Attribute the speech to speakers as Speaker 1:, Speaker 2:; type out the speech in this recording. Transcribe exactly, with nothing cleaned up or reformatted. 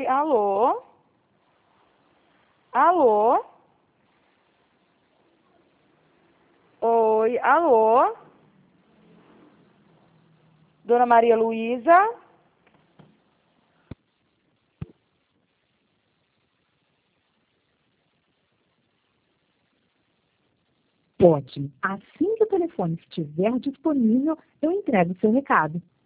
Speaker 1: alô? Alô? Oi, alô? Dona Maria Luísa?
Speaker 2: Ótimo. Assim que o telefone estiver disponível, eu entrego o seu recado.